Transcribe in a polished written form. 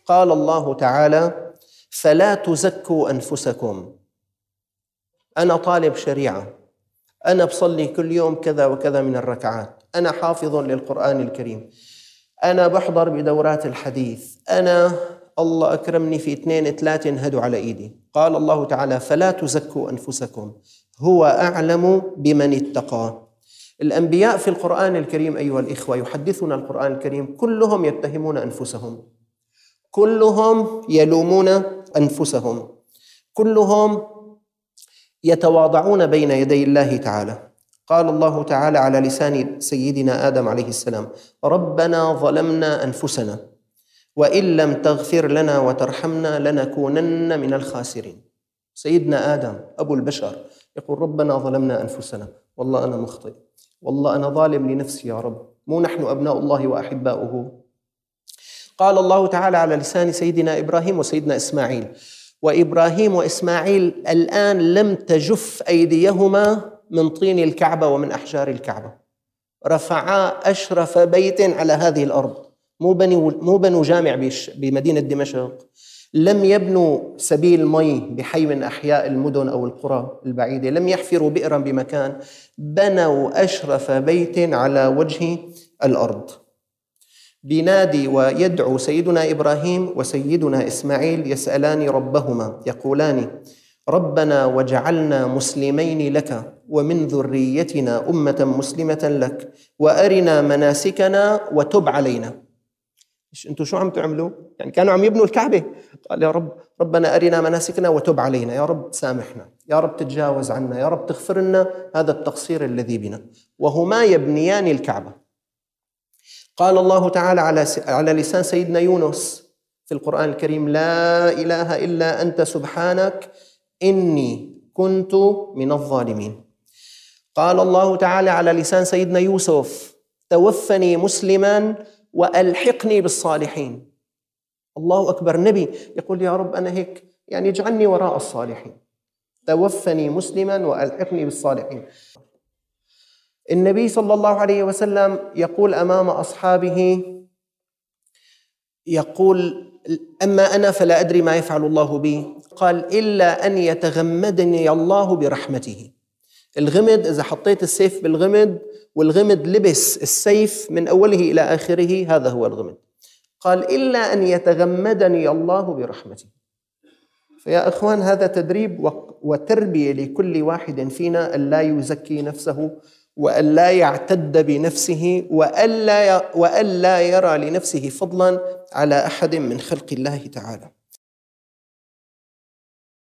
قال الله تعالى: فلا تزكوا أنفسكم. أنا طالب شريعة، أنا بصلي كل يوم كذا وكذا من الركعات، أنا حافظ للقرآن الكريم، أنا بحضر بدورات الحديث، أنا الله أكرمني في 2 3 انهدوا على إيدي. قال الله تعالى: فلا تزكوا أنفسكم هو أعلم بمن اتقى. الأنبياء في القرآن الكريم أيها الإخوة، يحدثنا القرآن الكريم، كلهم يتهمون أنفسهم، كلهم يلومون أنفسهم، كلهم يتواضعون بين يدي الله تعالى. قال الله تعالى على لسان سيدنا آدم عليه السلام: ربنا ظلمنا أنفسنا وإن لم تغفر لنا وترحمنا لنكونن من الخاسرين. سيدنا آدم أبو البشر يقول: ربنا ظلمنا أنفسنا، والله أنا مخطئ، والله أنا ظالم لنفسي يا رب، مو نحن أبناء الله وأحباؤه. قال الله تعالى على لسان سيدنا إبراهيم وسيدنا إسماعيل: وإبراهيم وإسماعيل الآن لم تجف أيديهما من طين الكعبة ومن أحجار الكعبة، رفعا أشرف بيت على هذه الأرض، مو بنوا جامع بمدينة دمشق، لم يبنوا سبيل مي بحي من أحياء المدن أو القرى البعيدة، لم يحفروا بئرا بمكان، بنوا أشرف بيت على وجه الأرض. بينادي ويدعو سيدنا إبراهيم وسيدنا إسماعيل يسألان ربهما يقولان: ربنا وجعلنا مسلمين لك ومن ذريتنا أمة مسلمة لك وأرنا مناسكنا وتب علينا. أنتوا شو عم تعملوا؟ يعني كانوا عم يبنوا الكعبة، قال: يا رب ربنا أرنا مناسكنا وتب علينا، يا رب سامحنا، يا رب تتجاوز عنا، يا رب تغفر لنا هذا التقصير الذي بنا، وهما يبنيان الكعبة. قال الله تعالى على لسان سيدنا يونس في القرآن الكريم: لا إله إلا أنت سبحانك إني كنت من الظالمين. قال الله تعالى على لسان سيدنا يوسف: توفني مسلما وألحقني بالصالحين. الله أكبر، نبي يقول: يا رب أنا هيك، يعني اجعلني وراء الصالحين، توفني مسلما وألحقني بالصالحين. النبي صلى الله عليه وسلم يقول أمام أصحابه، يقول: أما أنا فلا أدري ما يفعل الله بي، قال: إلا أن يتغمدني الله برحمته. الغمد، إذا حطيت السيف بالغمد والغمد لبس السيف من أوله إلى آخره، هذا هو الغمد. قال: إلا أن يتغمدني الله برحمته. فيا أخوان، هذا تدريب وتربية لكل واحد فينا أن لا يزكي نفسه، وأن لا يعتد بنفسه، وأن لا يرى لنفسه فضلا على أحد من خلق الله تعالى.